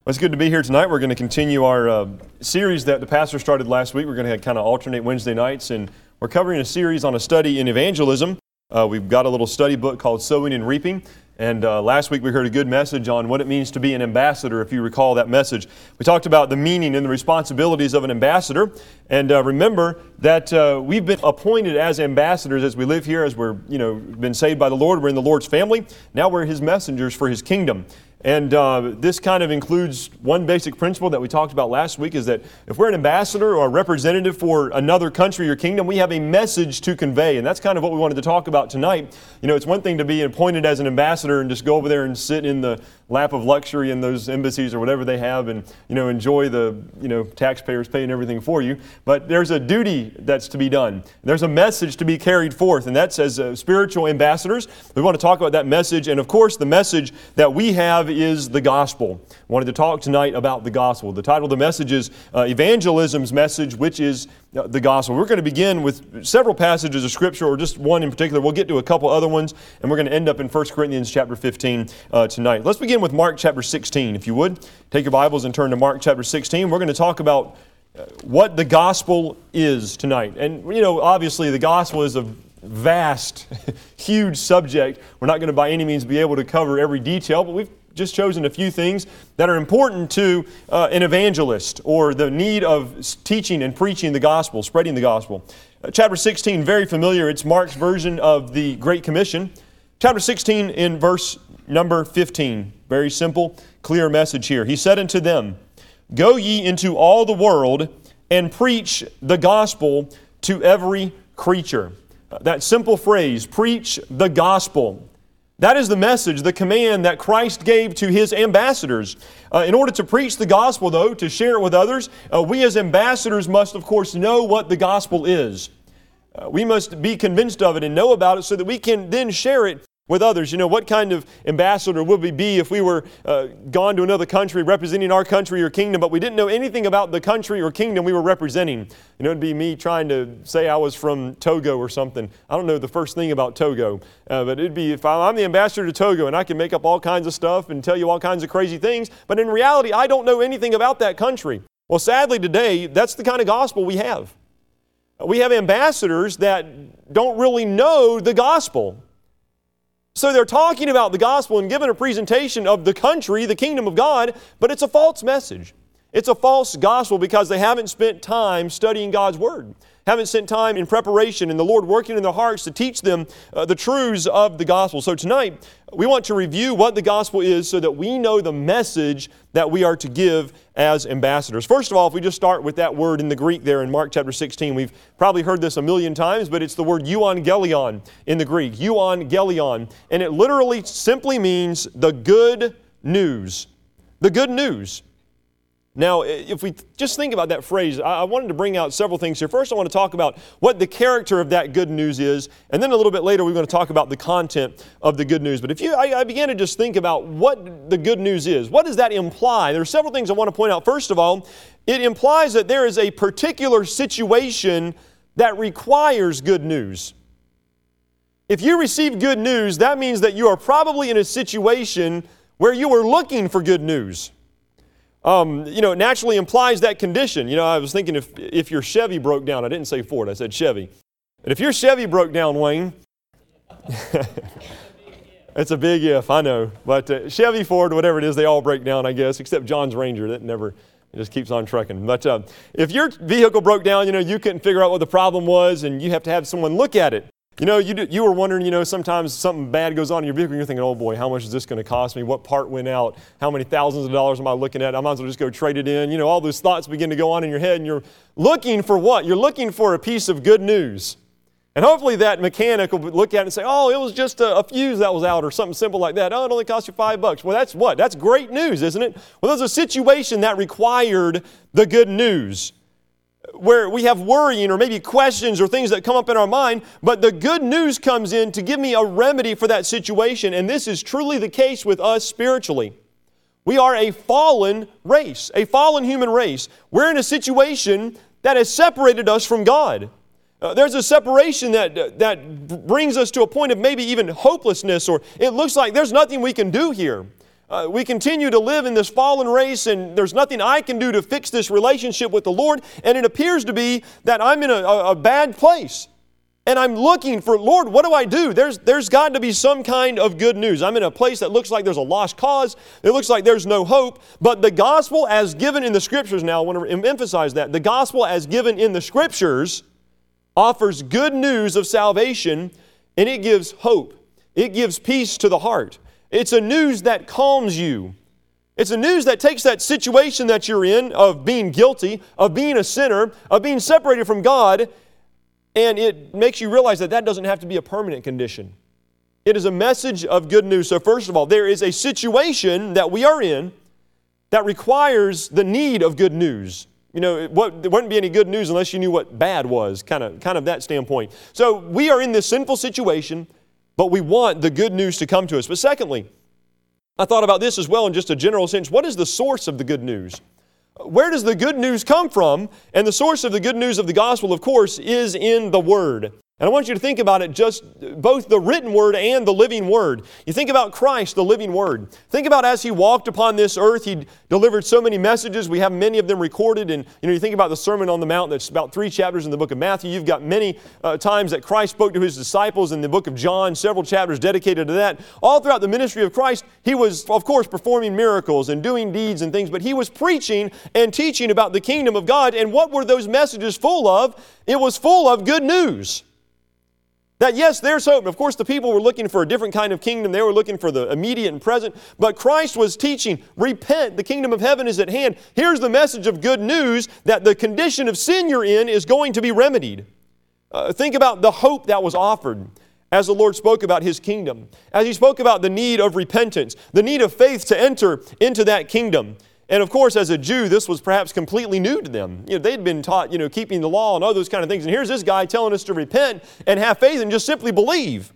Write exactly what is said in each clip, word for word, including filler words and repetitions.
Well, it's good to be here tonight. We're going to continue our uh, series that the pastor started last week. We're going to kind of alternate Wednesday nights, and we're covering a series on a study in evangelism. Uh, we've got a little study book called Sowing and Reaping, and uh, last week we heard a good message on what it means to be an ambassador, if you recall that message. We talked about the meaning and the responsibilities of an ambassador, and uh, remember that uh, we've been appointed as ambassadors as we live here, as we're, you know, been saved by the Lord. We're in the Lord's family. Now we're His messengers for His kingdom. And uh, this kind of includes one basic principle that we talked about last week, is that if we're an ambassador or a representative for another country or kingdom, we have a message to convey. And that's kind of what we wanted to talk about tonight. You know, it's one thing to be appointed as an ambassador and just go over there and sit in the lap of luxury in those embassies or whatever they have and, you know, enjoy the, you know, taxpayers paying everything for you. But there's a duty that's to be done. There's a message to be carried forth, and that's as uh, spiritual ambassadors. We want to talk about that message, and of course the message that we have is the gospel. I wanted to talk tonight about the gospel. The title of the message is uh, Evangelism's Message, which is uh, the gospel. We're going to begin with several passages of Scripture, or just one in particular. We'll get to a couple other ones, and we're going to end up in First Corinthians chapter fifteen uh, tonight. Let's begin with Mark chapter sixteen, if you would. Take your Bibles and turn to Mark chapter sixteen. We're going to talk about uh, what the gospel is tonight. And, you know, obviously the gospel is a vast, huge subject. We're not going to by any means be able to cover every detail, but we've just chosen a few things that are important to uh, an evangelist, or the need of teaching and preaching the gospel, spreading the gospel. Uh, chapter sixteen, very familiar. It's Mark's version of the Great Commission. Chapter sixteen in verse number fifteen. Very simple, clear message here. He said unto them, Go ye into all the world and preach the gospel to every creature. Uh, that simple phrase, preach the gospel. That is the message, the command that Christ gave to His ambassadors. Uh, in order to preach the gospel, though, to share it with others, uh, we as ambassadors must, of course, know what the gospel is. Uh, we must be convinced of it and know about it so that we can then share it with others. You know, what kind of ambassador would we be if we were uh, gone to another country representing our country or kingdom, but we didn't know anything about the country or kingdom we were representing? You know, it'd be me trying to say I was from Togo or something. I don't know the first thing about Togo, uh, but it'd be if I'm the ambassador to Togo and I can make up all kinds of stuff and tell you all kinds of crazy things, but in reality, I don't know anything about that country. Well, sadly today, that's the kind of gospel we have. We have ambassadors that don't really know the gospel. So they're talking about the gospel and giving a presentation of the country, the kingdom of God, but it's a false message. It's a false gospel because they haven't spent time studying God's Word, haven't spent time in preparation and the Lord working in their hearts to teach them uh, the truths of the gospel. So tonight, we want to review what the gospel is so that we know the message that we are to give as ambassadors. First of all, if we just start with that word in the Greek there in Mark chapter sixteen, we've probably heard this a million times, but it's the word euangelion in the Greek, euangelion, and it literally simply means the good news. The good news. Now, if we just think about that phrase, I wanted to bring out several things here. First, I want to talk about what the character of that good news is, and then a little bit later, we're going to talk about the content of the good news. But if you, I, I began to just think about what the good news is. What does that imply? There are several things I want to point out. First of all, it implies that there is a particular situation that requires good news. If you receive good news, that means that you are probably in a situation where you are looking for good news. Um, you know, it naturally implies that condition. You know, I was thinking if if your Chevy broke down, I didn't say Ford, I said Chevy. And if your Chevy broke down, Wayne, it's a big if, I know. But uh, Chevy, Ford, whatever it is, they all break down, I guess, except John's Ranger. That never, it just keeps on trucking. But uh, if your vehicle broke down, you know, you couldn't figure out what the problem was, and you have to have someone look at it. You know, you do, you were wondering, you know, sometimes something bad goes on in your vehicle and you're thinking, oh boy, how much is this going to cost me? What part went out? How many thousands of dollars am I looking at? I might as well just go trade it in. You know, all those thoughts begin to go on in your head, and you're looking for what? You're looking for a piece of good news. And hopefully that mechanic will look at it and say, oh, it was just a, a fuse that was out or something simple like that. Oh, it only cost you five bucks. Well, that's what? That's great news, isn't it? Well, there's a situation that required the good news, where we have worrying or maybe questions or things that come up in our mind, but the good news comes in to give me a remedy for that situation, and this is truly the case with us spiritually. We are a fallen race, a fallen human race. We're in a situation that has separated us from God. Uh, there's a separation that, that brings us to a point of maybe even hopelessness, or it looks like there's nothing we can do here. Uh, we continue to live in this fallen race, and there's nothing I can do to fix this relationship with the Lord, and it appears to be that I'm in a, a, a bad place. And I'm looking for, Lord, what do I do? There's, there's got to be some kind of good news. I'm in a place that looks like there's a lost cause. It looks like there's no hope. But the gospel as given in the Scriptures, now I want to emphasize that, the gospel as given in the Scriptures offers good news of salvation, and it gives hope. It gives peace to the heart. It's a news that calms you. It's a news that takes that situation that you're in of being guilty, of being a sinner, of being separated from God, and it makes you realize that that doesn't have to be a permanent condition. It is a message of good news. So first of all, there is a situation that we are in that requires the need of good news. You know, it wouldn't be any good news unless you knew what bad was, kind of, kind of that standpoint. So we are in this sinful situation, but we want the good news to come to us. But secondly, I thought about this as well in just a general sense. What is the source of the good news? Where does the good news come from? And the source of the good news of the gospel, of course, is in the Word. And I want you to think about it, just both the written Word and the living Word. You think about Christ, the living Word. Think about as He walked upon this earth, He delivered so many messages. We have many of them recorded. And you know, you think about the Sermon on the Mount, that's about three chapters in the book of Matthew. You've got many uh, times that Christ spoke to His disciples in the book of John, several chapters dedicated to that. All throughout the ministry of Christ, He was, of course, performing miracles and doing deeds and things, but He was preaching and teaching about the kingdom of God. And what were those messages full of? It was full of good news. That yes, there's hope. Of course, the people were looking for a different kind of kingdom. They were looking for the immediate and present. But Christ was teaching, repent, the kingdom of heaven is at hand. Here's the message of good news that the condition of sin you're in is going to be remedied. Uh, think about the hope that was offered as the Lord spoke about His kingdom. As He spoke about the need of repentance, the need of faith to enter into that kingdom. And of course, as a Jew, this was perhaps completely new to them. You know, they'd been taught, you know, keeping the law and all those kind of things. And here's this guy telling us to repent and have faith and just simply believe.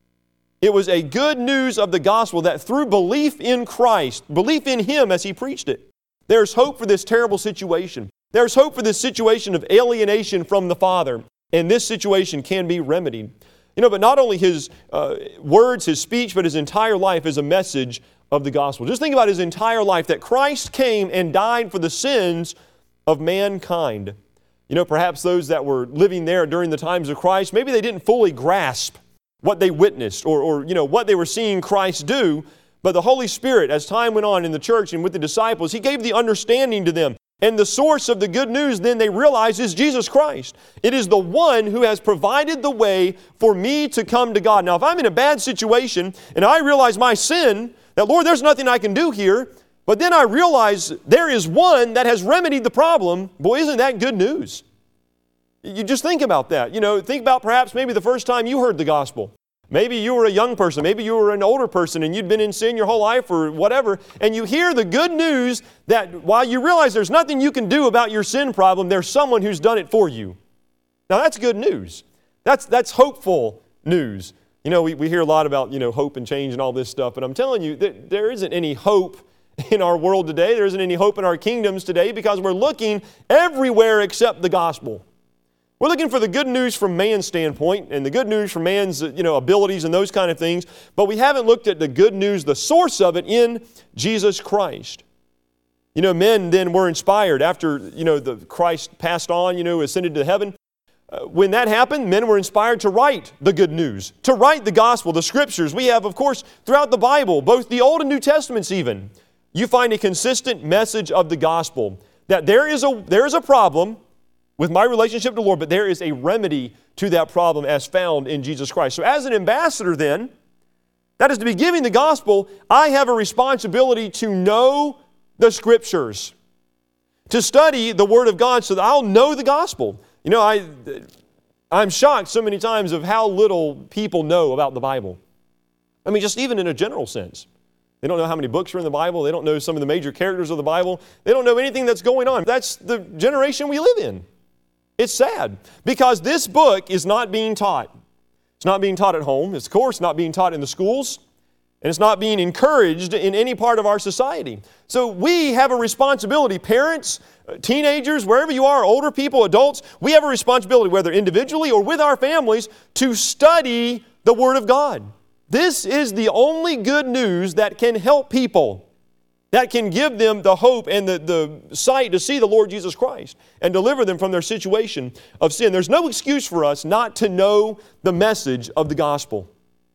It was a good news of the gospel that through belief in Christ, belief in Him as He preached it, there's hope for this terrible situation. There's hope for this situation of alienation from the Father. And this situation can be remedied. You know, but not only His uh, words, His speech, but His entire life is a message of the gospel. Just think about His entire life, that Christ came and died for the sins of mankind. You know, perhaps those that were living there during the times of Christ, maybe they didn't fully grasp what they witnessed or, or you know, what they were seeing Christ do, but the Holy Spirit, as time went on in the church and with the disciples, He gave the understanding to them. And the source of the good news then they realize is Jesus Christ. It is the one who has provided the way for me to come to God. Now, if I'm in a bad situation and I realize my sin, that, Lord, there's nothing I can do here, but then I realize there is one that has remedied the problem. Boy, isn't that good news? You just think about that. You know, think about perhaps maybe the first time you heard the gospel. Maybe you were a young person. Maybe you were an older person and you'd been in sin your whole life or whatever, and you hear the good news that while you realize there's nothing you can do about your sin problem, there's someone who's done it for you. Now, that's good news. That's, that's hopeful news. You know, we, we hear a lot about, you know, hope and change and all this stuff, but I'm telling you that there isn't any hope in our world today. There isn't any hope in our kingdoms today because we're looking everywhere except the gospel. We're looking for the good news from man's standpoint and the good news from man's, you know, abilities and those kind of things, but we haven't looked at the good news, the source of it in Jesus Christ. You know, men then were inspired after, you know, the Christ passed on, you know, ascended to heaven. Uh, when that happened, men were inspired to write the good news, to write the gospel, the Scriptures. We have, of course, throughout the Bible, both the Old and New Testaments even, you find a consistent message of the gospel, that there is a, there is a problem with my relationship to the Lord, but there is a remedy to that problem as found in Jesus Christ. So as an ambassador then, that is to be giving the gospel, I have a responsibility to know the Scriptures, to study the Word of God so that I'll know the gospel. You know, I, I'm shocked so many times of how little people know about the Bible. I mean, just even in a general sense. They don't know how many books are in the Bible. They don't know some of the major characters of the Bible. They don't know anything that's going on. That's the generation we live in. It's sad because this book is not being taught. It's not being taught at home. It's, of course, not being taught in the schools. And it's not being encouraged in any part of our society. So we have a responsibility, parents, teenagers, wherever you are, older people, adults, we have a responsibility, whether individually or with our families, to study the Word of God. This is the only good news that can help people, that can give them the hope and the, the sight to see the Lord Jesus Christ and deliver them from their situation of sin. There's no excuse for us not to know the message of the gospel.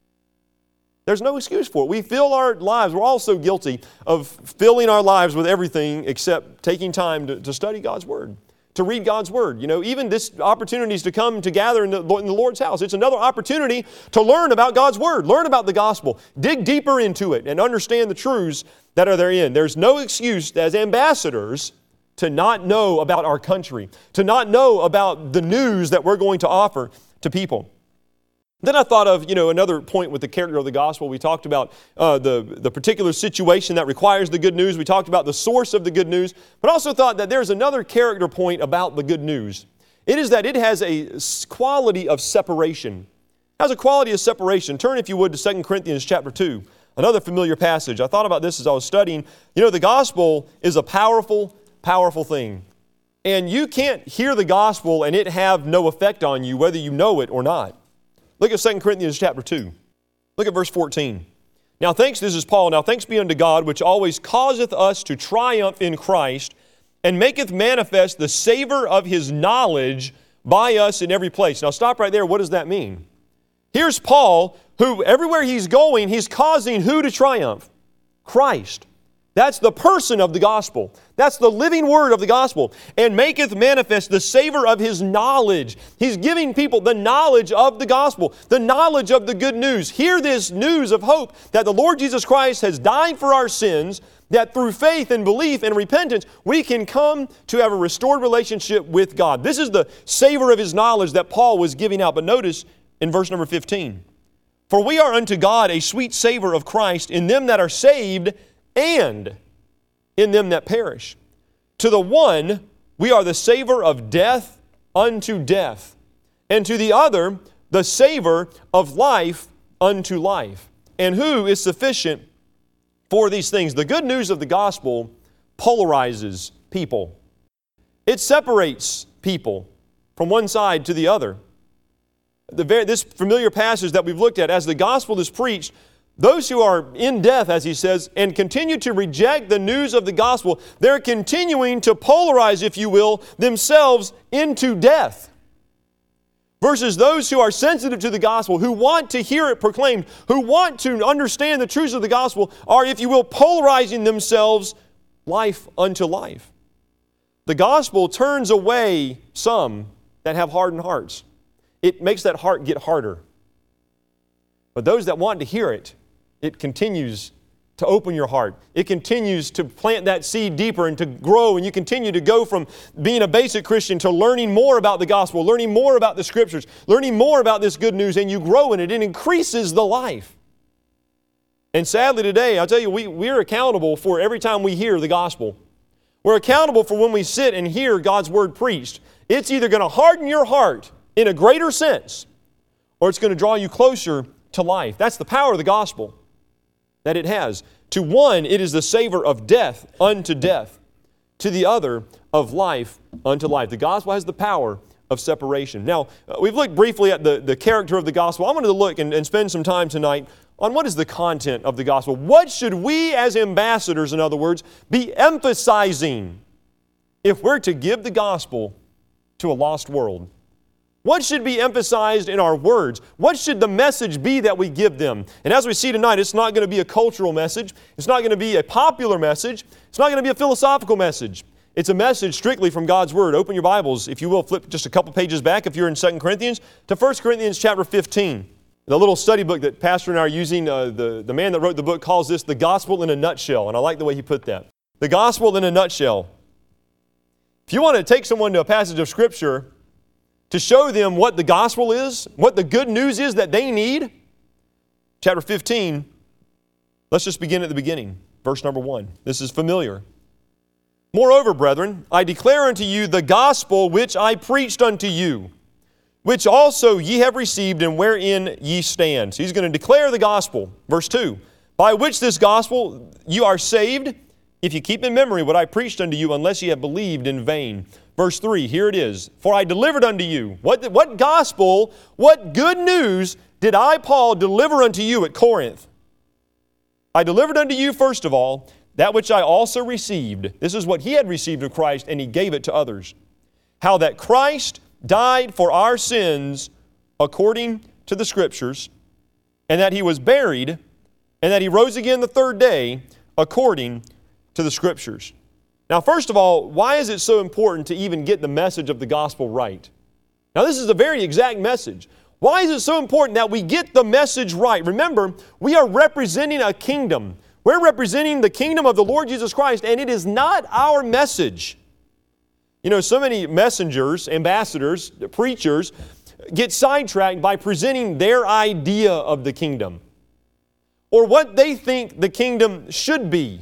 There's no excuse for it. We fill our lives, we're all so guilty of filling our lives with everything except taking time to, to study God's Word, to read God's Word. You know, even this opportunities to come to gather in the, in the Lord's house. It's another opportunity to learn about God's Word, learn about the gospel, dig deeper into it, and understand the truths that are therein. There's no excuse as ambassadors to not know about our country, to not know about the news that we're going to offer to people. Then I thought of, you know, another point with the character of the gospel. We talked about uh, the, the particular situation that requires the good news. We talked about the source of the good news, but also thought that there's another character point about the good news. It is that it has a quality of separation. It has a quality of separation. Turn, if you would, to Second Corinthians chapter two, another familiar passage. I thought about this as I was studying. You know, the gospel is a powerful, powerful thing. And you can't hear the gospel and it have no effect on you, whether you know it or not. Look at Second Corinthians chapter two. Look at verse fourteen. Now thanks, this is Paul, now thanks be unto God, which always causeth us to triumph in Christ, and maketh manifest the savor of His knowledge by us in every place. Now stop right there. What does that mean? Here's Paul, who everywhere he's going, he's causing who to triumph? Christ. That's the person of the gospel. That's the living word of the gospel. And maketh manifest the savor of His knowledge. He's giving people the knowledge of the gospel, the knowledge of the good news. Hear this news of hope that the Lord Jesus Christ has died for our sins, that through faith and belief and repentance, we can come to have a restored relationship with God. This is the savor of His knowledge that Paul was giving out. But notice in verse number fifteen, for we are unto God a sweet savor of Christ in them that are saved and in them that perish. To the one, we are the savor of death unto death, and to the other, the savor of life unto life. And who is sufficient for these things? The good news of the gospel polarizes people. It separates people from one side to the other. The very, this familiar passage that we've looked at, as the gospel is preached, those who are in death, as he says, and continue to reject the news of the gospel, they're continuing to polarize, if you will, themselves into death. Versus those who are sensitive to the gospel, who want to hear it proclaimed, who want to understand the truths of the gospel, are, if you will, polarizing themselves life unto life. The gospel turns away some that have hardened hearts. It makes that heart get harder. But those that want to hear it, it continues to open your heart. It continues to plant that seed deeper and to grow, and you continue to go from being a basic Christian to learning more about the gospel, learning more about the Scriptures, learning more about this good news, and you grow in it. It increases the life. And sadly today, I'll tell you, we, we're accountable for every time we hear the gospel. We're accountable for when we sit and hear God's Word preached. It's either going to harden your heart in a greater sense, or it's going to draw you closer to life. That's the power of the gospel that it has. To one, it is the savor of death unto death. To the other, of life unto life. The gospel has the power of separation. Now, uh, we've looked briefly at the, the character of the gospel. I wanted to look and, and spend some time tonight on what is the content of the gospel. What should we as ambassadors, in other words, be emphasizing if we're to give the gospel to a lost world? What should be emphasized in our words? What should the message be that we give them? And as we see tonight, it's not going to be a cultural message. It's not going to be a popular message. It's not going to be a philosophical message. It's a message strictly from God's Word. Open your Bibles, if you will, flip just a couple pages back if you're in Second Corinthians, to First Corinthians chapter fifteen. The little study book that Pastor and I are using, uh, the, the man that wrote the book calls this the gospel in a nutshell, and I like the way he put that. The gospel in a nutshell. If you want to take someone to a passage of Scripture to show them what the gospel is, what the good news is that they need, chapter fifteen, let's just begin at the beginning. Verse number one. This is familiar. Moreover, brethren, I declare unto you the gospel which I preached unto you, which also ye have received and wherein ye stand. So he's going to declare the gospel. Verse two. By which this gospel you are saved, if you keep in memory what I preached unto you, unless ye have believed in vain. Verse three, here it is. For I delivered unto you. What, what gospel, what good news did I, Paul, deliver unto you at Corinth? I delivered unto you, first of all, that which I also received. This is what he had received of Christ, and he gave it to others. How that Christ died for our sins according to the Scriptures, and that he was buried, and that he rose again the third day according to the Scriptures. Now, first of all, why is it so important to even get the message of the gospel right? Now, this is a very exact message. Why is it so important that we get the message right? Remember, we are representing a kingdom. We're representing the kingdom of the Lord Jesus Christ, and it is not our message. You know, so many messengers, ambassadors, preachers get sidetracked by presenting their idea of the kingdom or what they think the kingdom should be.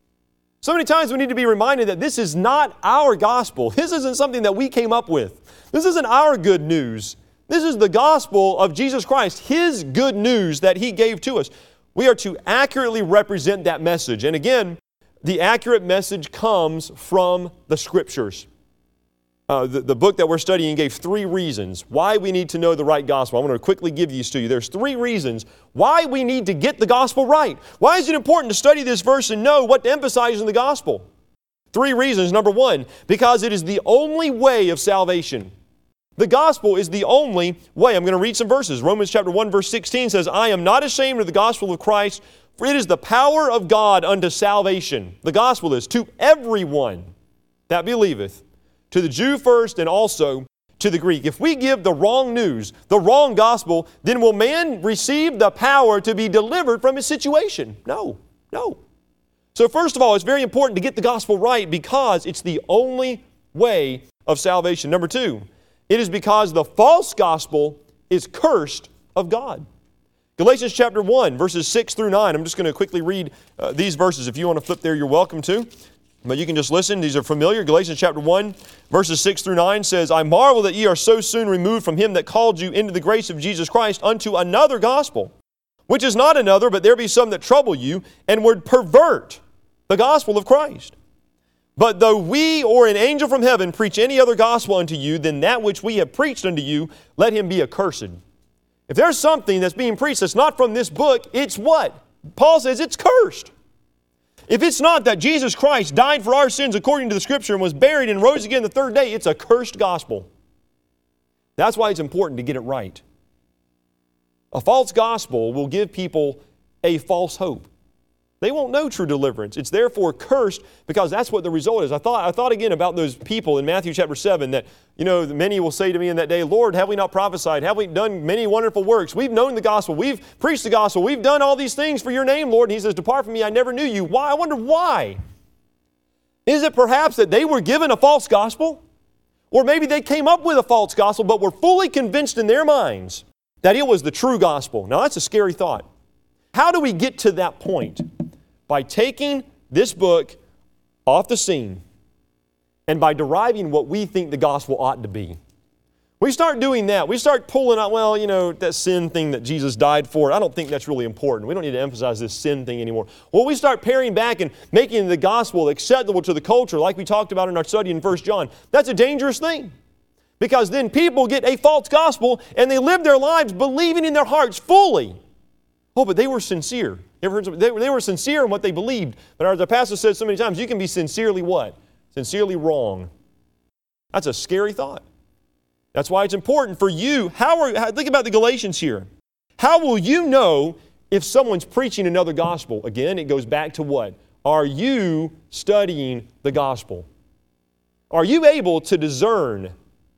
So many times we need to be reminded that this is not our gospel. This isn't something that we came up with. This isn't our good news. This is the gospel of Jesus Christ, His good news that He gave to us. We are to accurately represent that message. And again, the accurate message comes from the Scriptures. Uh, the, the book that we're studying gave three reasons why we need to know the right gospel. I want to quickly give these to you. There's three reasons why we need to get the gospel right. Why is it important to study this verse and know what to emphasize in the gospel? Three reasons. Number one, because it is the only way of salvation. The gospel is the only way. I'm going to read some verses. Romans chapter one verse sixteen says, I am not ashamed of the gospel of Christ, for it is the power of God unto salvation. The gospel is to everyone that believeth, to the Jew first and also to the Greek. If we give the wrong news, the wrong gospel, then will man receive the power to be delivered from his situation? No, no. So first of all, it's very important to get the gospel right because it's the only way of salvation. Number two, it is because the false gospel is cursed of God. Galatians chapter one, verses six through nine. I'm just going to quickly read uh, these verses. If you want to flip there, you're welcome to. But you can just listen. These are familiar. Galatians chapter one, verses six through nine says, I marvel that ye are so soon removed from Him that called you into the grace of Jesus Christ unto another gospel, which is not another, but there be some that trouble you, and would pervert the gospel of Christ. But though we or an angel from heaven preach any other gospel unto you than that which we have preached unto you, let him be accursed. If there's something that's being preached that's not from this book, it's what? Paul says it's cursed. If it's not that Jesus Christ died for our sins according to the Scripture and was buried and rose again the third day, it's a cursed gospel. That's why it's important to get it right. A false gospel will give people a false hope. They won't know true deliverance. It's therefore cursed because that's what the result is. I thought, I thought again about those people in Matthew chapter seven that, you know, many will say to me in that day, Lord, have we not prophesied? Have we done many wonderful works? We've known the gospel. We've preached the gospel. We've done all these things for your name, Lord. And He says, depart from me, I never knew you. Why? I wonder why. Is it perhaps that they were given a false gospel? Or maybe they came up with a false gospel but were fully convinced in their minds that it was the true gospel. Now that's a scary thought. How do we get to that point? By taking this book off the scene and by deriving what we think the gospel ought to be. We start doing that. We start pulling out, well, you know, that sin thing that Jesus died for. I don't think that's really important. We don't need to emphasize this sin thing anymore. Well, we start paring back and making the gospel acceptable to the culture like we talked about in our study in First John. That's a dangerous thing. Because then people get a false gospel and they live their lives believing in their hearts fully. Oh, but they were sincere. You ever heard some, they, they were sincere in what they believed. But as the pastor said so many times, you can be sincerely what? Sincerely wrong. That's a scary thought. That's why it's important for you. How are, how, think about the Galatians here. How will you know if someone's preaching another gospel? Again, it goes back to what? Are you studying the gospel? Are you able to discern?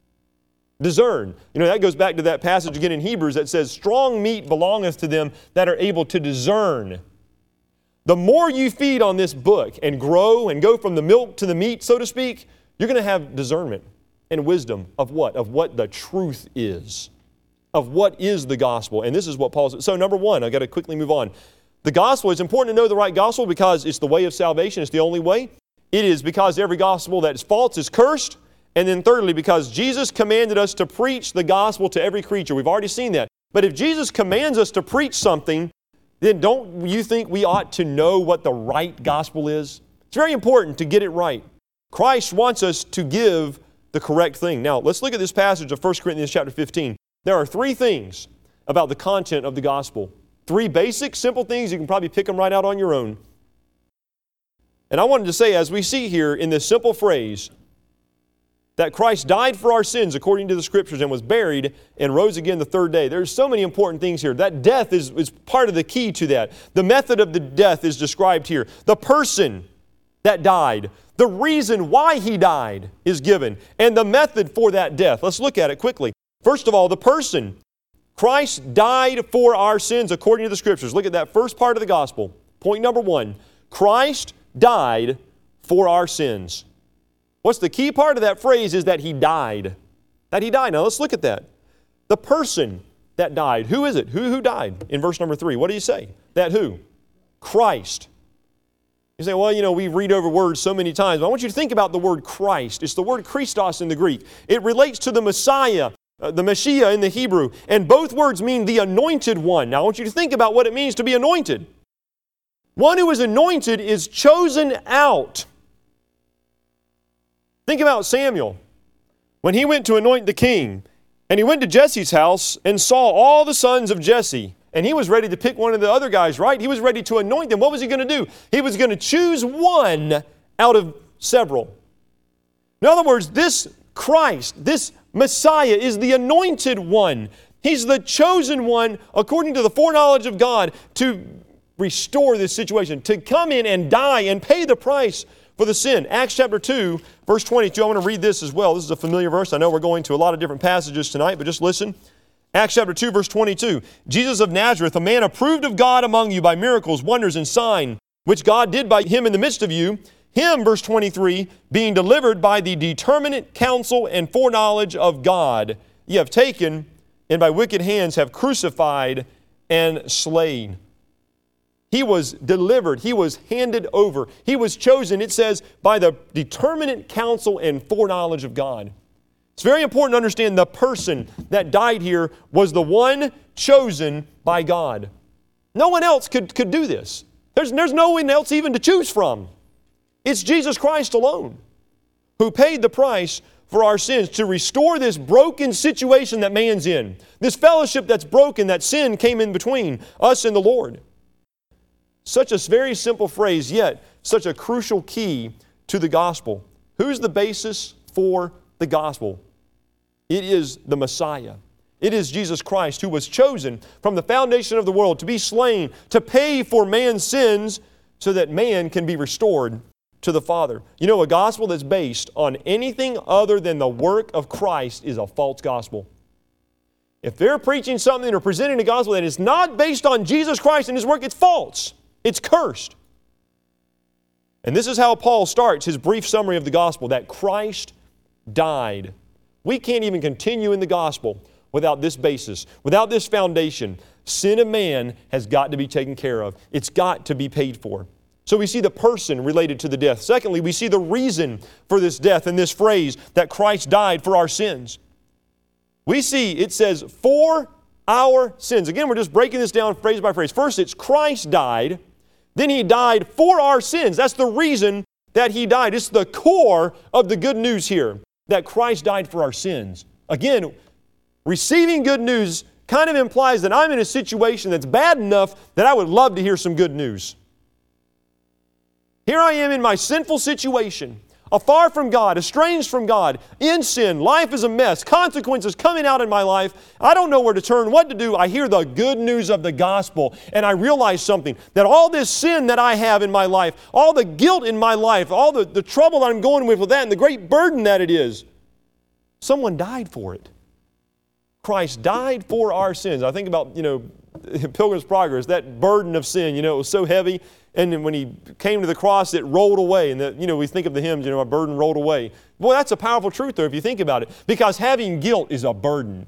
Discern. You know, that goes back to that passage again in Hebrews that says, strong meat belongeth to them that are able to discern. The more you feed on this book and grow and go from the milk to the meat, so to speak, you're going to have discernment and wisdom of what? Of what the truth is. Of what is the gospel. And this is what Paul says. So number one, I've got to quickly move on. The gospel, it's important to know the right gospel because it's the way of salvation. It's the only way. It is because every gospel that is false is cursed. And then thirdly, because Jesus commanded us to preach the gospel to every creature. We've already seen that. But if Jesus commands us to preach something, then don't you think we ought to know what the right gospel is? It's very important to get it right. Christ wants us to give the correct thing. Now, let's look at this passage of First Corinthians chapter fifteen. There are three things about the content of the gospel. Three basic, simple things. You can probably pick them right out on your own. And I wanted to say, as we see here in this simple phrase, that Christ died for our sins according to the Scriptures and was buried and rose again the third day. There's so many important things here. That death is, is part of the key to that. The method of the death is described here. The person that died, the reason why He died is given, and the method for that death. Let's look at it quickly. First of all, the person. Christ died for our sins according to the Scriptures. Look at that first part of the gospel. Point number one. Christ died for our sins. What's the key part of that phrase is that He died. That He died. Now let's look at that. The person that died. Who is it? Who, who died? In verse number three. What do you say? That who? Christ. You say, well, you know, we read over words so many times. But I want you to think about the word Christ. It's the word Christos in the Greek. It relates to the Messiah, uh, the Messiah in the Hebrew. And both words mean the anointed one. Now I want you to think about what it means to be anointed. One who is anointed is chosen out. Think about Samuel. When he went to anoint the king, and he went to Jesse's house and saw all the sons of Jesse, and he was ready to pick one of the other guys, right? He was ready to anoint them. What was he going to do? He was going to choose one out of several. In other words, this Christ, this Messiah is the anointed one. He's the chosen one, according to the foreknowledge of God, to restore this situation, to come in and die and pay the price for the sin. Acts chapter two, verse twenty-two. I want to read this as well. This is a familiar verse. I know we're going to a lot of different passages tonight, but just listen. Acts chapter two, verse twenty-two. Jesus of Nazareth, a man approved of God among you by miracles, wonders, and signs, which God did by Him in the midst of you. Him, verse twenty-three, being delivered by the determinate counsel and foreknowledge of God, ye have taken, and by wicked hands have crucified and slain. He was delivered. He was handed over. He was chosen, it says, by the determinate counsel and foreknowledge of God. It's very important to understand the person that died here was the one chosen by God. No one else could, could do this. There's, there's no one else even to choose from. It's Jesus Christ alone who paid the price for our sins to restore this broken situation that man's in. This fellowship that's broken, that sin came in between us and the Lord. Such a very simple phrase, yet such a crucial key to the gospel. Who's the basis for the gospel? It is the Messiah. It is Jesus Christ who was chosen from the foundation of the world to be slain, to pay for man's sins so that man can be restored to the Father. You know, a gospel that's based on anything other than the work of Christ is a false gospel. If they're preaching something or presenting a gospel that is not based on Jesus Christ and His work, it's false. It's cursed. And this is how Paul starts his brief summary of the gospel, that Christ died. We can't even continue in the gospel without this basis, without this foundation. Sin of man has got to be taken care of. It's got to be paid for. So we see the person related to the death. Secondly, we see the reason for this death in this phrase that Christ died for our sins. We see it says, for our sins. Again, we're just breaking this down phrase by phrase. First, it's Christ died. Then He died for our sins. That's the reason that He died. It's the core of the good news here, that Christ died for our sins. Again, receiving good news kind of implies that I'm in a situation that's bad enough that I would love to hear some good news. Here I am in my sinful situation, afar from God, estranged from God, in sin, life is a mess, consequences coming out in my life. I don't know where to turn, what to do. I hear the good news of the gospel, and I realize something, that all this sin that I have in my life, all the guilt in my life, all the, the trouble I'm going with with that, and the great burden that it is, someone died for it. Christ died for our sins. I think about, you know, Pilgrim's Progress, that burden of sin, you know, it was so heavy. And then when He came to the cross, it rolled away. And, the, you know, we think of the hymns, you know, a burden rolled away. Boy, that's a powerful truth there if you think about it. Because having guilt is a burden.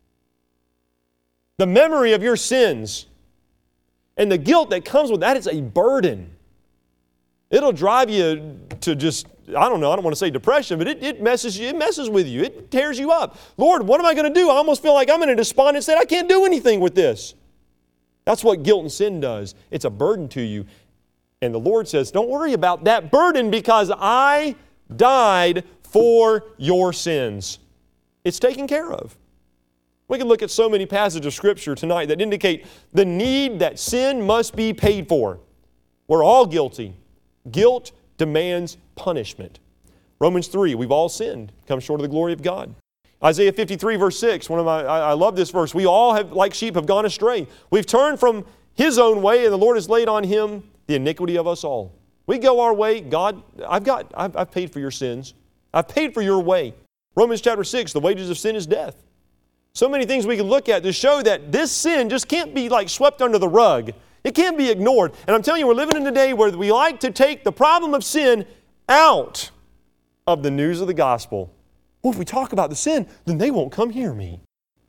The memory of your sins and the guilt that comes with that is a burden. It'll drive you to just, I don't know, I don't want to say depression, but it, it messes you, it messes with you. It tears you up. Lord, what am I going to do? I almost feel like I'm in a despondent state. I can't do anything with this. That's what guilt and sin does. It's a burden to you. And the Lord says, don't worry about that burden because I died for your sins. It's taken care of. We can look at so many passages of Scripture tonight that indicate the need that sin must be paid for. We're all guilty. Guilt demands punishment. Romans three, we've all sinned, come short of the glory of God. Isaiah fifty-three, verse six, one of my, I, I love this verse. We all have, like sheep, have gone astray. We've turned from His own way, and the Lord has laid on Him the iniquity of us all. We go our way. God, I've got, I've, I've paid for your sins. I've paid for your way. Romans chapter six, the wages of sin is death. So many things we can look at to show that this sin just can't be like swept under the rug. It can't be ignored. And I'm telling you, we're living in a day where we like to take the problem of sin out of the news of the gospel. Well, if we talk about the sin, then they won't come hear me.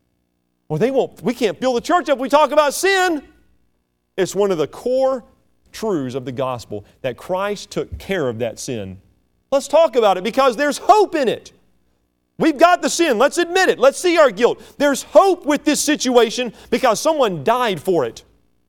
Or they won't, we can't fill the church up if we talk about sin. It's one of the core truths of the gospel that Christ took care of that sin. Let's talk about it because there's hope in it. We've got the sin. Let's admit it. Let's see our guilt. There's hope with this situation because someone died for it.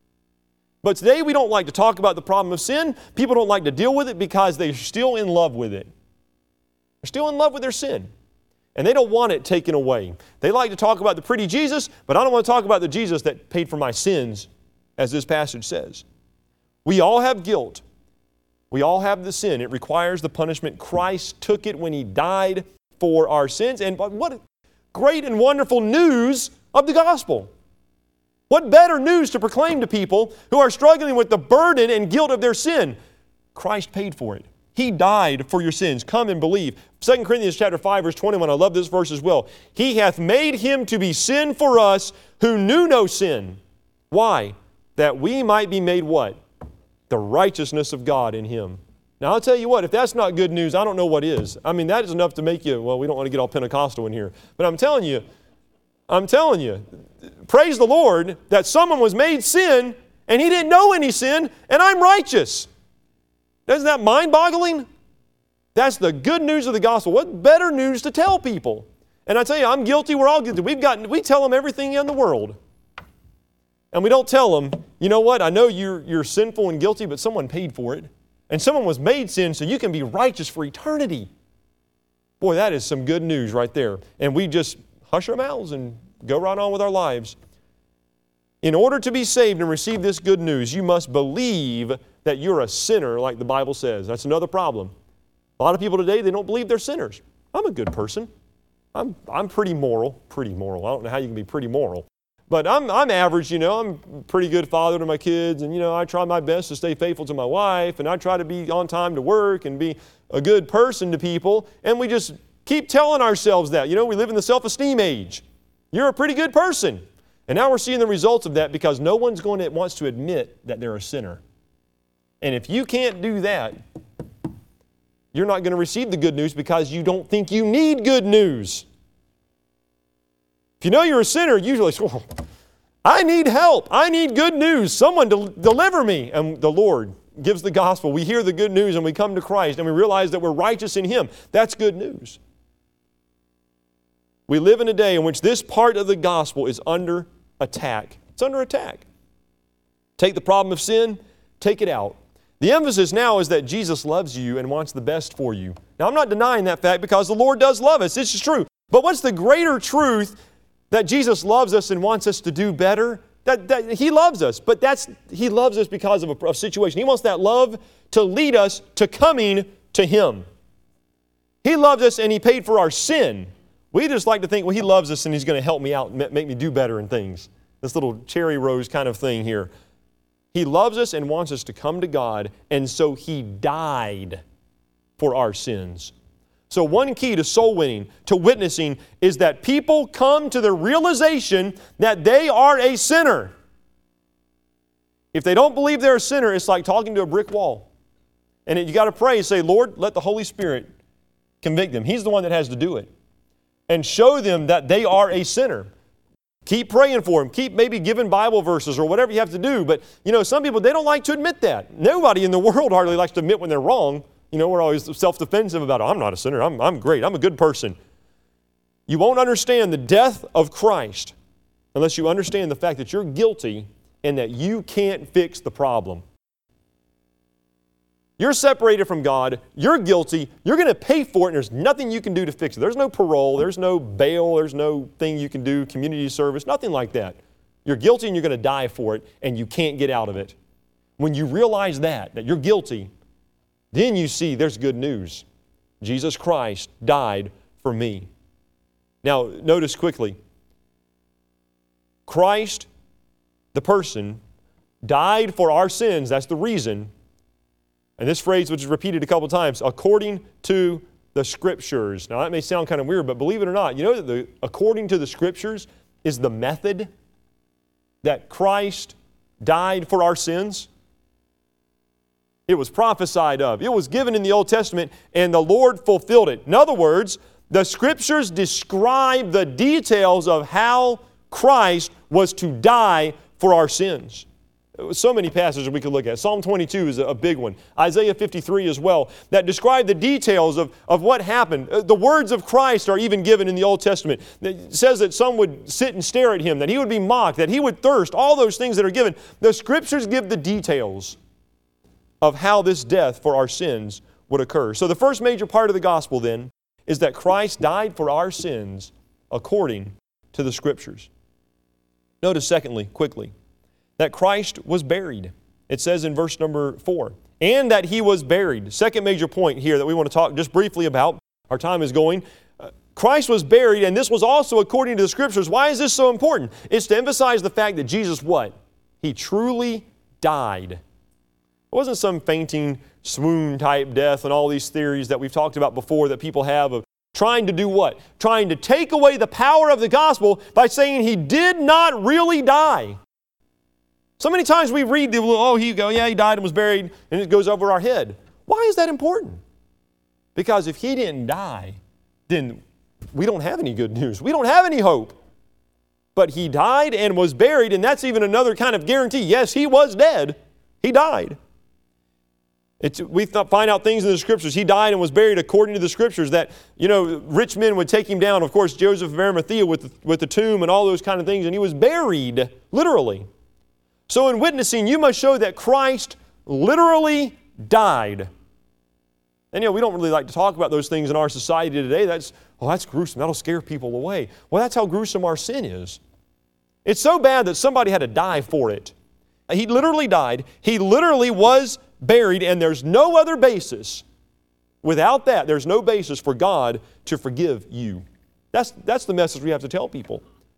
But today we don't like to talk about the problem of sin. People don't like to deal with it because they're still in love with it. They're still in love with their sin. And they don't want it taken away. They like to talk about the pretty Jesus, but I don't want to talk about the Jesus that paid for my sins, as this passage says. We all have guilt. We all have the sin. It requires the punishment. Christ took it when He died for our sins. And what great and wonderful news of the gospel. What better news to proclaim to people who are struggling with the burden and guilt of their sin? Christ paid for it. He died for your sins. Come and believe. Second Corinthians chapter five, verse twenty-one. I love this verse as well. He hath made Him to be sin for us who knew no sin. Why? That we might be made what? The righteousness of God in Him. Now I'll tell you what, if that's not good news, I don't know what is. I mean, that is enough to make you, well, we don't want to get all Pentecostal in here. But I'm telling you, I'm telling you, praise the Lord that someone was made sin and he didn't know any sin and I'm righteous. Isn't that mind-boggling? That's the good news of the gospel. What better news to tell people? And I tell you, I'm guilty, we're all guilty. We've got, we tell them everything in the world. And we don't tell them, you know what, I know you're, you're sinful and guilty, but someone paid for it. And someone was made sin so you can be righteous for eternity. Boy, that is some good news right there. And we just hush our mouths and go right on with our lives. In order to be saved and receive this good news, you must believe that you're a sinner like the Bible says. That's another problem. A lot of people today, they don't believe they're sinners. I'm a good person. I'm, I'm pretty moral. Pretty moral. I don't know how you can be pretty moral. But I'm, I'm average, you know. I'm a pretty good father to my kids. And, you know, I try my best to stay faithful to my wife. And I try to be on time to work and be a good person to people. And we just keep telling ourselves that. You know, we live in the self-esteem age. You're a pretty good person. And now we're seeing the results of that because no one's going to wants to admit that they're a sinner. And if you can't do that, you're not going to receive the good news because you don't think you need good news. If you know you're a sinner, usually, well, I need help. I need good news. Someone to deliver me. And the Lord gives the gospel. We hear the good news and we come to Christ and we realize that we're righteous in Him. That's good news. We live in a day in which this part of the gospel is under attack. It's under attack. Take the problem of sin, take it out. The emphasis now is that Jesus loves you and wants the best for you. Now, I'm not denying that fact because the Lord does love us. This is true. But what's the greater truth that Jesus loves us and wants us to do better? That, that He loves us, but that's He loves us because of a, a situation. He wants that love to lead us to coming to Him. He loves us and He paid for our sin. We just like to think, well, He loves us and He's going to help me out and make me do better in things. This little cherry rose kind of thing here. He loves us and wants us to come to God, and so He died for our sins. So one key to soul winning, to witnessing, is that people come to the realization that they are a sinner. If they don't believe they're a sinner, it's like talking to a brick wall. And you got to pray and say, Lord, let the Holy Spirit convict them. He's the one that has to do it. And show them that they are a sinner. Keep praying for them. Keep maybe giving Bible verses or whatever you have to do. But, you know, some people, they don't like to admit that. Nobody in the world hardly likes to admit when they're wrong. You know, we're always self-defensive about, oh, I'm not a sinner. I'm, I'm great. I'm a good person. You won't understand the death of Christ unless you understand the fact that you're guilty and that you can't fix the problem. You're separated from God. You're guilty. You're going to pay for it, and there's nothing you can do to fix it. There's no parole. There's no bail. There's no thing you can do, community service, nothing like that. You're guilty, and you're going to die for it, and you can't get out of it. When you realize that, that you're guilty, then you see there's good news. Jesus Christ died for me. Now, notice quickly, Christ, the person, died for our sins. That's the reason. And this phrase, which is repeated a couple times, according to the Scriptures. Now, that may sound kind of weird, but believe it or not, you know that the according to the Scriptures is the method that Christ died for our sins? It was prophesied of. It was given in the Old Testament, and the Lord fulfilled it. In other words, the Scriptures describe the details of how Christ was to die for our sins. So many passages we could look at. Psalm twenty-two is a big one. Isaiah fifty-three as well, that describe the details of, of what happened. The words of Christ are even given in the Old Testament. It says that some would sit and stare at Him, that He would be mocked, that He would thirst, all those things that are given. The Scriptures give the details of how this death for our sins would occur. So the first major part of the gospel then is that Christ died for our sins according to the Scriptures. Notice secondly, quickly, that Christ was buried. It says in verse number four, and that He was buried. Second major point here that we want to talk just briefly about. Our time is going. Uh, Christ was buried, and this was also according to the Scriptures. Why is this so important? It's to emphasize the fact that Jesus what? He truly died. It wasn't some fainting, swoon type death and all these theories that we've talked about before that people have of trying to do what? Trying to take away the power of the gospel by saying He did not really die. So many times we read, the, oh, he go, yeah, He died and was buried, and it goes over our head. Why is that important? Because if He didn't die, then we don't have any good news. We don't have any hope. But He died and was buried, and that's even another kind of guarantee. Yes, He was dead. He died. It's, we find out things in the Scriptures. He died and was buried according to the Scriptures that, you know, rich men would take Him down. Of course, Joseph of Arimathea with the, with the tomb and all those kind of things, and He was buried, literally. So in witnessing, you must show that Christ literally died. And you know, we don't really like to talk about those things in our society today. That's, oh, that's gruesome. That'll scare people away. Well, that's how gruesome our sin is. It's so bad that somebody had to die for it. He literally died. He literally was buried, and there's no other basis. Without that, there's no basis for God to forgive you. That's, that's the message we have to tell people.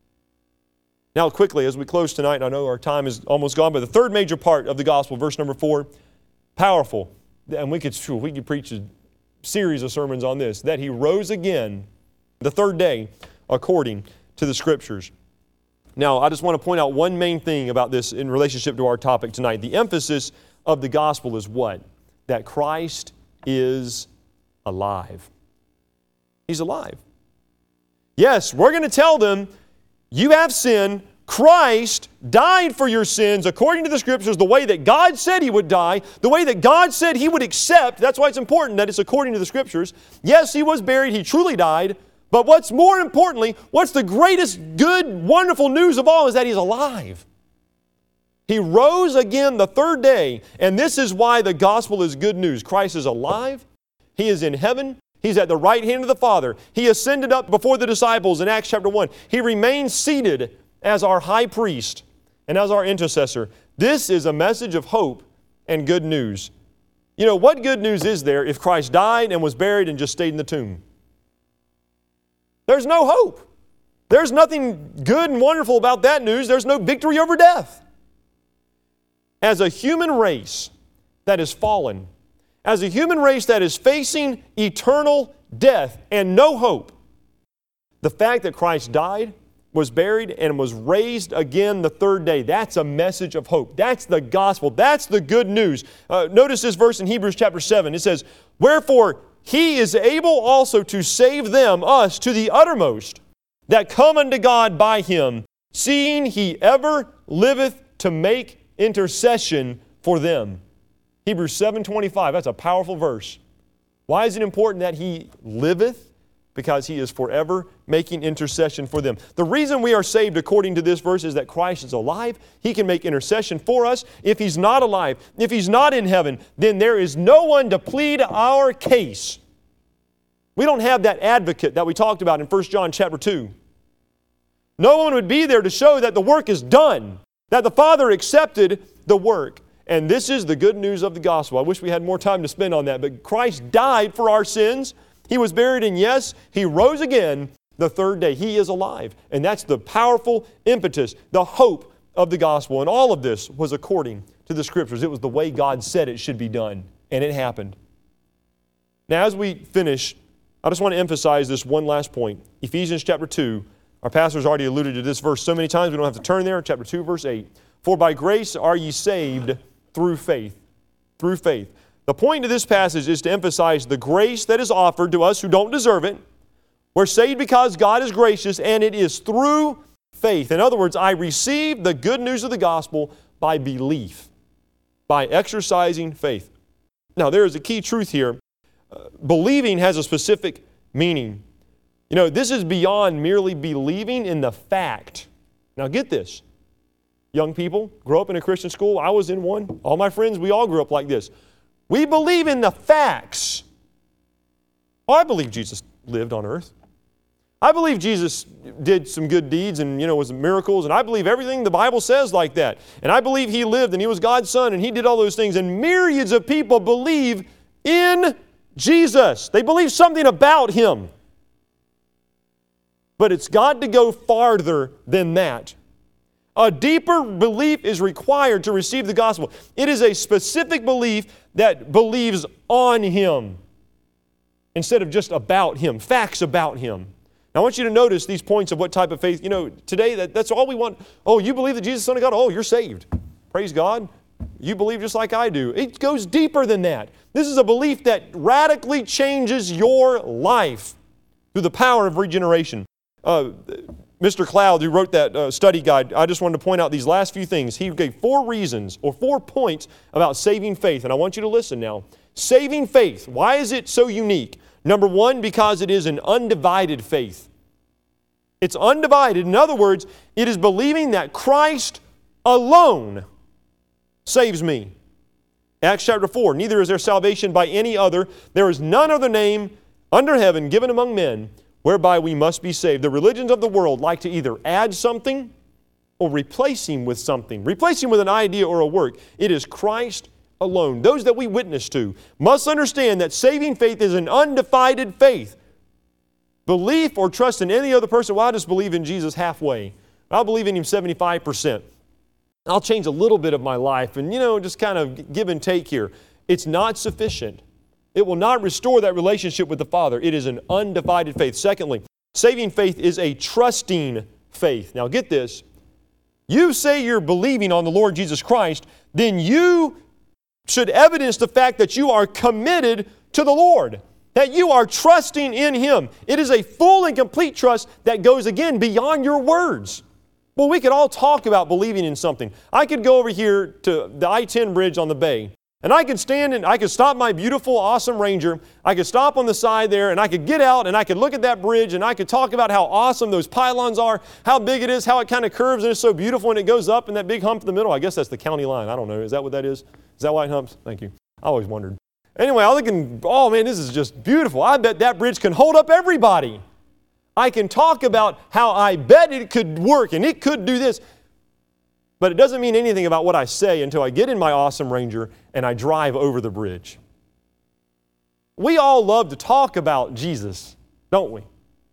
Now, quickly, as we close tonight, I know our time is almost gone, but the third major part of the gospel, verse number four, powerful. And we could, we could preach a series of sermons on this, that He rose again the third day according to the Scriptures. Now, I just want to point out one main thing about this in relationship to our topic tonight. The emphasis of the gospel is what? That Christ is alive. He's alive. Yes, we're going to tell them, you have sinned. Christ died for your sins according to the Scriptures, the way that God said He would die, the way that God said He would accept. That's why it's important that it's according to the Scriptures. Yes, He was buried. He truly died. But what's more importantly, what's the greatest, good, wonderful news of all is that He's alive. He rose again the third day, and this is why the gospel is good news. Christ is alive. He is in heaven. He's at the right hand of the Father. He ascended up before the disciples in Acts chapter one. He remains seated as our high priest and as our intercessor. This is a message of hope and good news. You know, what good news is there if Christ died and was buried and just stayed in the tomb? There's no hope. There's nothing good and wonderful about that news. There's no victory over death. As a human race that is fallen, as a human race that is facing eternal death and no hope, the fact that Christ died, was buried, and was raised again the third day, that's a message of hope. That's the gospel. That's the good news. Uh, notice this verse in Hebrews chapter seven. It says, wherefore He is able also to save them, us, to the uttermost, that come unto God by Him, seeing He ever liveth to make intercession for them. Hebrews seven twenty-five, that's a powerful verse. Why is it important that He liveth because He is forever making intercession for them. The reason we are saved according to this verse is that Christ is alive. He can make intercession for us. If He's not alive, if He's not in heaven, then there is no one to plead our case. We don't have that advocate that we talked about in First John chapter two. No one would be there to show that the work is done, that the Father accepted the work. And this is the good news of the gospel. I wish we had more time to spend on that, but Christ died for our sins. He was buried, and yes, He rose again the third day. He is alive. And that's the powerful impetus, the hope of the gospel. And all of this was according to the Scriptures. It was the way God said it should be done, and it happened. Now, as we finish, I just want to emphasize this one last point. Ephesians chapter two. Our pastor's already alluded to this verse so many times we don't have to turn there. Chapter two, verse eight. For by grace are ye saved through faith. Through faith. The point of this passage is to emphasize the grace that is offered to us who don't deserve it. We're saved because God is gracious, and it is through faith. In other words, I receive the good news of the gospel by belief, by exercising faith. Now, there is a key truth here. Uh, believing has a specific meaning. You know, this is beyond merely believing in the fact. Now, get this. Young people, grow up in a Christian school. I was in one. All my friends, we all grew up like this. We believe in the facts. Oh, I believe Jesus lived on earth. I believe Jesus did some good deeds and, you know, was miracles. And I believe everything the Bible says like that. And I believe He lived and He was God's Son and He did all those things. And myriads of people believe in Jesus. They believe something about Him. But it's got to go farther than that. A deeper belief is required to receive the gospel. It is a specific belief that believes on Him instead of just about Him, facts about Him. Now I want you to notice these points of what type of faith. You know, today that, that's all we want. Oh, you believe that Jesus is the Son of God? Oh, you're saved. Praise God. You believe just like I do. It goes deeper than that. This is a belief that radically changes your life through the power of regeneration. Uh, Mister Cloud, who wrote that uh, study guide, I just wanted to point out these last few things. He gave four reasons or four points about saving faith, and I want you to listen now. Saving faith, why is it so unique? Number one, because it is an undivided faith. It's undivided. In other words, it is believing that Christ alone saves me. Acts chapter four, neither is there salvation by any other. There is none other name under heaven given among men whereby we must be saved. The religions of the world like to either add something or replace Him with something. Replace Him with an idea or a work. It is Christ alone. Those that we witness to must understand that saving faith is an undivided faith. Belief or trust in any other person, well, I'll just believe in Jesus halfway. I'll believe in Him seventy-five percent. I'll change a little bit of my life and, you know, just kind of give and take here. It's not sufficient. It will not restore that relationship with the Father. It is an undivided faith. Secondly, saving faith is a trusting faith. Now get this. You say you're believing on the Lord Jesus Christ, then you should evidence the fact that you are committed to the Lord, that you are trusting in Him. It is a full and complete trust that goes, again, beyond your words. Well, we could all talk about believing in something. I could go over here to the I ten bridge on the bay, and I could stand and I could stop my beautiful, awesome Ranger. I could stop on the side there, and I could get out, and I could look at that bridge, and I could talk about how awesome those pylons are, how big it is, how it kind of curves, and it's so beautiful, and it goes up in that big hump in the middle. I guess that's the county line. I don't know. Is that what that is? Is that why it humps? Thank you. I always wondered. Anyway, I was thinking, oh man, this is just beautiful. I bet that bridge can hold up everybody. I can talk about how I bet it could work and it could do this. But it doesn't mean anything about what I say until I get in my awesome Ranger and I drive over the bridge. We all love to talk about Jesus, don't we?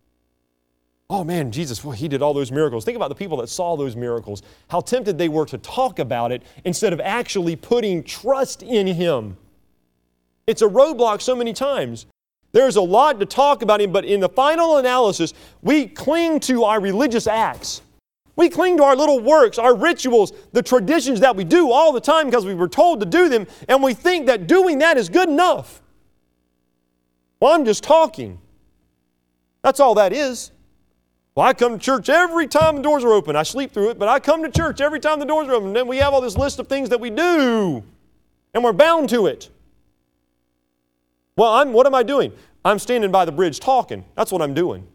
Oh man, Jesus, well, He did all those miracles. Think about the people that saw those miracles. How tempted they were to talk about it instead of actually putting trust in Him. It's a roadblock so many times. There's a lot to talk about Him, but in the final analysis, we cling to our religious acts. We cling to our little works, our rituals, the traditions that we do all the time because we were told to do them, and we think that doing that is good enough. Well, I'm just talking. That's all that is. Well, I come to church every time the doors are open. I sleep through it, but I come to church every time the doors are open. And then we have all this list of things that we do, and we're bound to it. Well, I'm, what am I doing? I'm standing by the bridge talking. That's what I'm doing.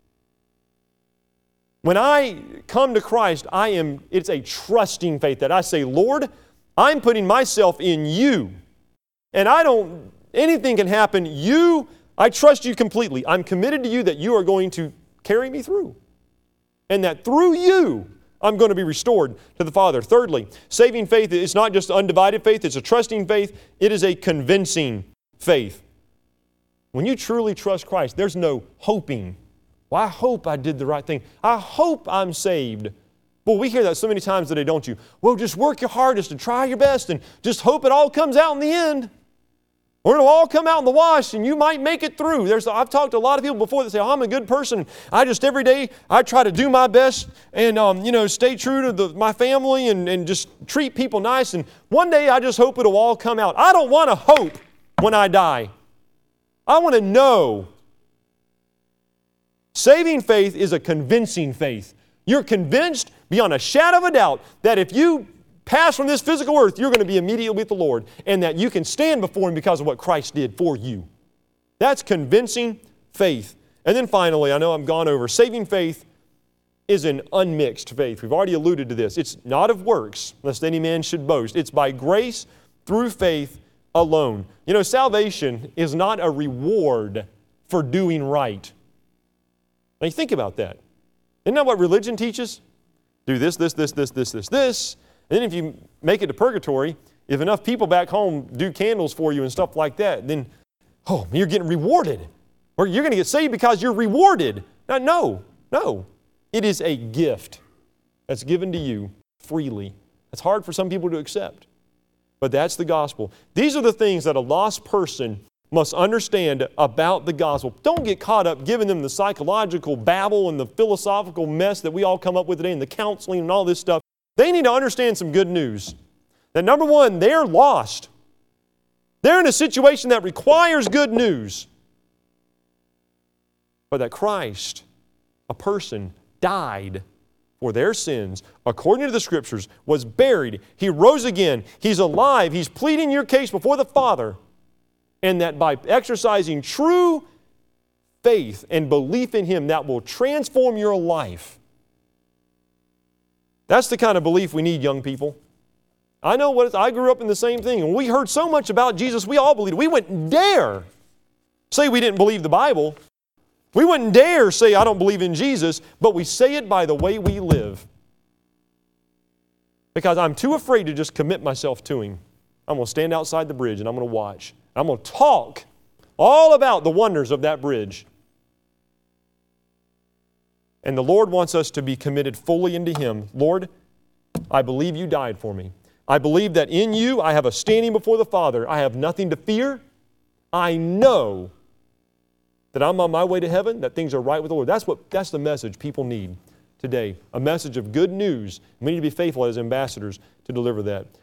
When I come to Christ, I am, it's a trusting faith that I say, Lord, I'm putting myself in you. And I don't, anything can happen. You, I trust you completely. I'm committed to you that you are going to carry me through. And that through you, I'm going to be restored to the Father. Thirdly, saving faith is not just undivided faith, it's a trusting faith. It is a convincing faith. When you truly trust Christ, there's no hoping. Well, I hope I did the right thing. I hope I'm saved. Well, we hear that so many times today, don't you? Well, just work your hardest and try your best and just hope it all comes out in the end. Or it'll all come out in the wash and you might make it through. There's, I've talked to a lot of people before that say, oh, I'm a good person. I just every day, I try to do my best and, um, you know, stay true to the, my family and, and just treat people nice. And one day I just hope it'll all come out. I don't want to hope when I die. I want to know. Saving faith is a convincing faith. You're convinced beyond a shadow of a doubt that if you pass from this physical earth, you're going to be immediately with the Lord and that you can stand before Him because of what Christ did for you. That's convincing faith. And then finally, I know I've gone over, saving faith is an unmixed faith. We've already alluded to this. It's not of works, lest any man should boast. It's by grace through faith alone. You know, salvation is not a reward for doing right. Now you think about that. Isn't that what religion teaches? Do this, this, this, this, this, this, this. And then if you make it to purgatory, if enough people back home do candles for you and stuff like that, then, oh, you're getting rewarded. Or you're going to get saved because you're rewarded. Now, no, no. It is a gift that's given to you freely. It's hard for some people to accept. But that's the gospel. These are the things that a lost person must understand about the gospel. Don't get caught up giving them the psychological babble and the philosophical mess that we all come up with today and the counseling and all this stuff. They need to understand some good news. That number one, they're lost. They're in a situation that requires good news. But that Christ, a person, died for their sins, according to the Scriptures, was buried. He rose again. He's alive. He's pleading your case before the Father. And that by exercising true faith and belief in Him, that will transform your life. That's the kind of belief we need, young people. I know what it's, I grew up in the same thing. And we heard so much about Jesus, we all believed. We wouldn't dare say we didn't believe the Bible. We wouldn't dare say I don't believe in Jesus, but we say it by the way we live. Because I'm too afraid to just commit myself to Him. I'm going to stand outside the bridge and I'm going to watch. I'm going to talk all about the wonders of that bridge. And the Lord wants us to be committed fully into Him. Lord, I believe You died for me. I believe that in You I have a standing before the Father. I have nothing to fear. I know that I'm on my way to heaven, that things are right with the Lord. That's what, that's the message people need today. A message of good news. We need to be faithful as ambassadors to deliver that.